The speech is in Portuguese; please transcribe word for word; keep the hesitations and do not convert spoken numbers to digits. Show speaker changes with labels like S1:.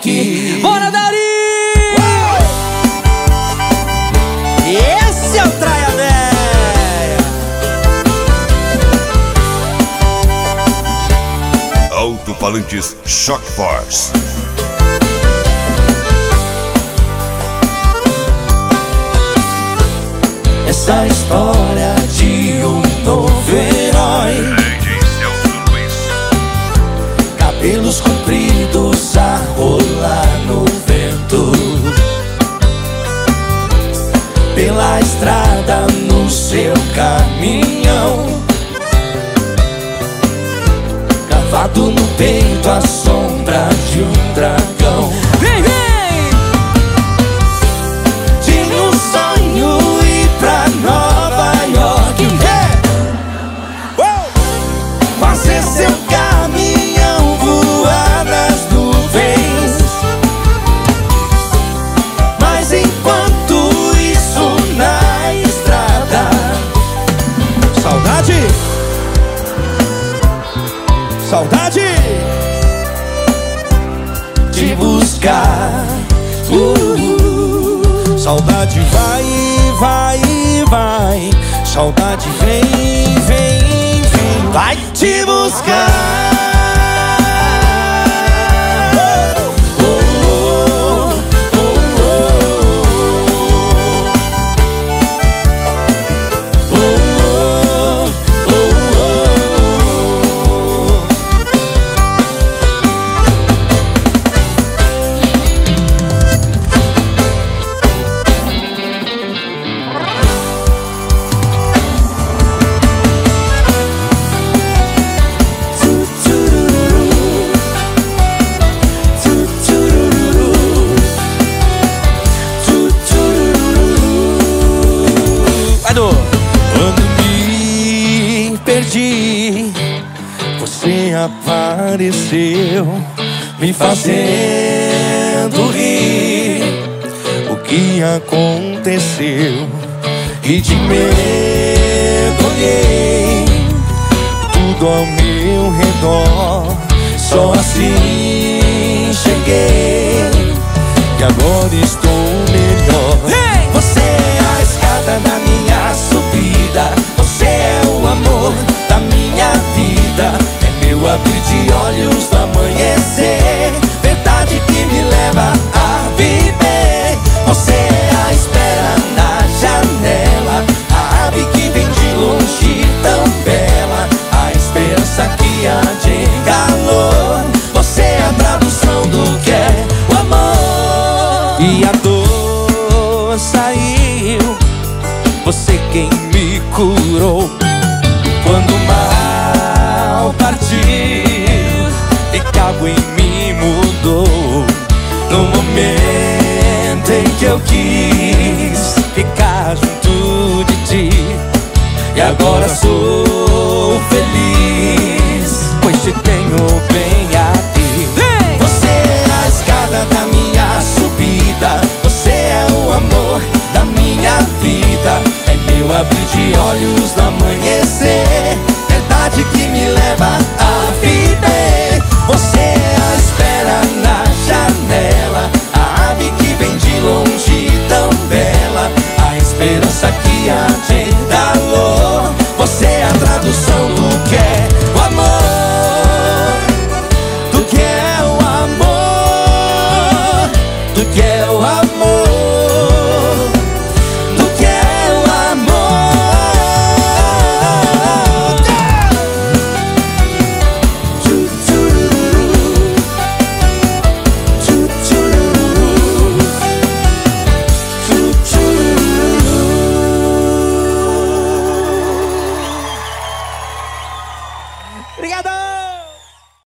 S1: York.
S2: Bora, Dari! Esse é o Traia Véia.
S3: Alto-falantes Shock Force.
S1: Essa história de um novo herói, cabelos compridos a rolar no vento, pela estrada no seu caminhão, cravado no peito a sombra de um dragão.
S2: Vem, vem!
S1: Tinha um sonho ir pra Nova York, yeah! Fazer seu caminhão voar nas nuvens. Mas enquanto isso na estrada, saudade, saudade de buscar. uh, Saudade vai, vai, vai. Saudade vem, vem, vem. Vai te buscar. Quando me perdi, você apareceu, me fazendo rir. O que aconteceu? E de medo olhei tudo ao meu redor. Só assim cheguei, e agora estou melhor.
S2: Hey!
S1: Você é a escada da minha subida, você é o amor da minha vida, é meu abrir de olhos no amanhecer, verdade que me leva a viver. Você é a espera na janela, a ave que vem de longe tão bela, a esperança que há de calor. Você é a tradução do que é o amor. E a dor saiu, você quem me curou. Quando o mal partiu e que algo em mim mudou, no momento em que eu quis